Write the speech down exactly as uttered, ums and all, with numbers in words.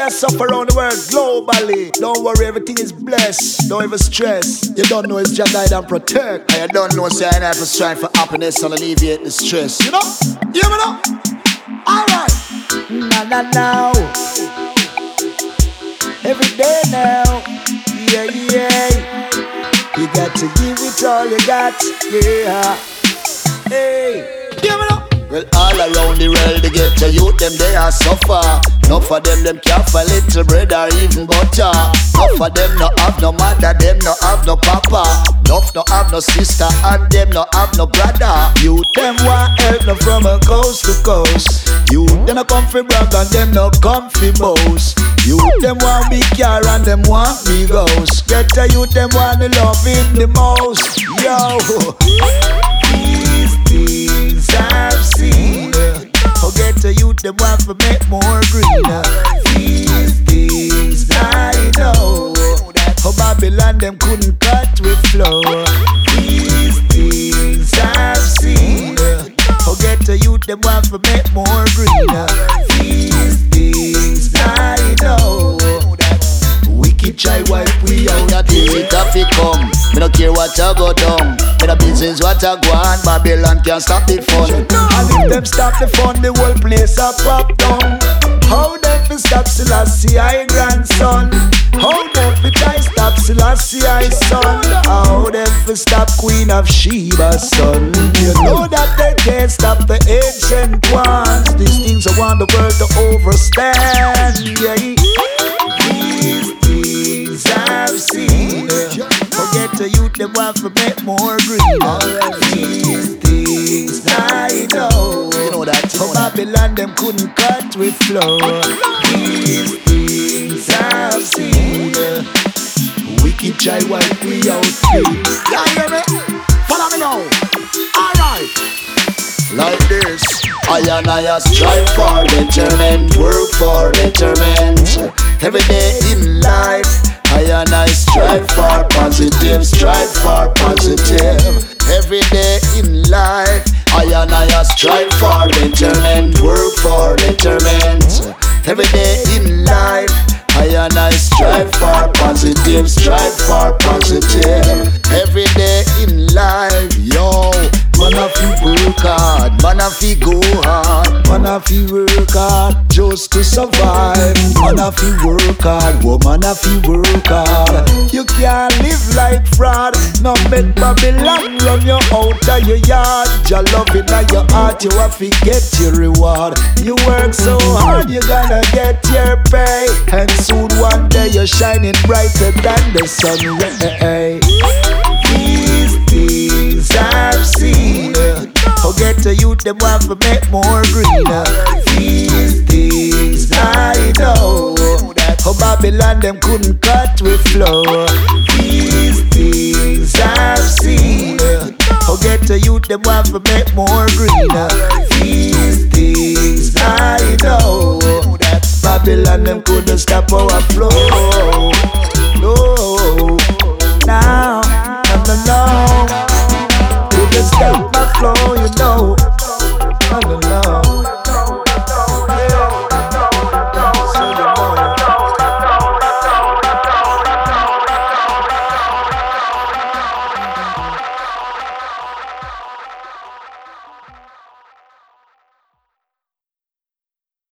I suffer around the world globally. Don't worry, everything is blessed. Don't ever stress. You don't know it's just guide and protect. And you don't know say I have to strive for happiness and alleviate the stress. You know? You hear me now? Alright. Now, now, now. Every day now. Yeah, yeah. You got to give it all you got. Yeah. Hey. You hear me now? Well, all around the world, they get to youth, them they are suffer. Enough of them, them can't find little bread or even butter. Enough of them no have no mother, them no have no papa. Enough no have no sister, and them no have no brother. Youth, them want help no from a coast to coast. Youth, them no come for brag and them no come for boast. Youth, them want big car and them want big house. Get to youth, them want the loving the most. Yo, these things I've seen. Forget the youth, them want to make more greener. These things I know. For Babylon, them couldn't cut with flow. These things I've seen. Forget the youth, them want to make more greener. These things I know. Wicked try wipe we out. That is it have to come. Me no care what I go down. Me no business what I go on. Babylon can't stop the fun. And if them stop the fun, the whole place a pop down. How them fi stop Selassie I grandson? How them fi try stop Selassie I son? How them fi stop Queen of Sheba's son? You know that they can't stop the ancient ones. These things I want the world to overstand. Yeah. These things I've seen. Forget the youth, them want to make more greener. These things I know. You know that. For Babylon, them couldn't cut with flow. These things I've seen. Wicked try wipe we out. Yeah, hear me? Follow me now. Alright. Like this, I and I strive for betterment, work for betterment. Every day in life, I and I strive for positive, strive for positive. Every day in life, I and I strive for betterment, work for betterment. Every day in life, I and I strive for positive, strive for positive. Every day in life, yo. Man a fi work hard, man a fi go hard. Man a fi work hard just to survive. Man a fi work hard, woman a fi work hard. You can't live like fraud. No make Babylon run you out of your yard. Your love in your heart, you have to get your reward. You work so hard, you gonna get your pay. And soon one day you're shining brighter than the sun ray. These things I've seen. Forget the youth, them want to make more greener. These things I know. For Babylon, them couldn't cut with flow. These things I've seen. Forget the youth, them want to make more greener. These things I know. Babylon, them couldn't stop our flow.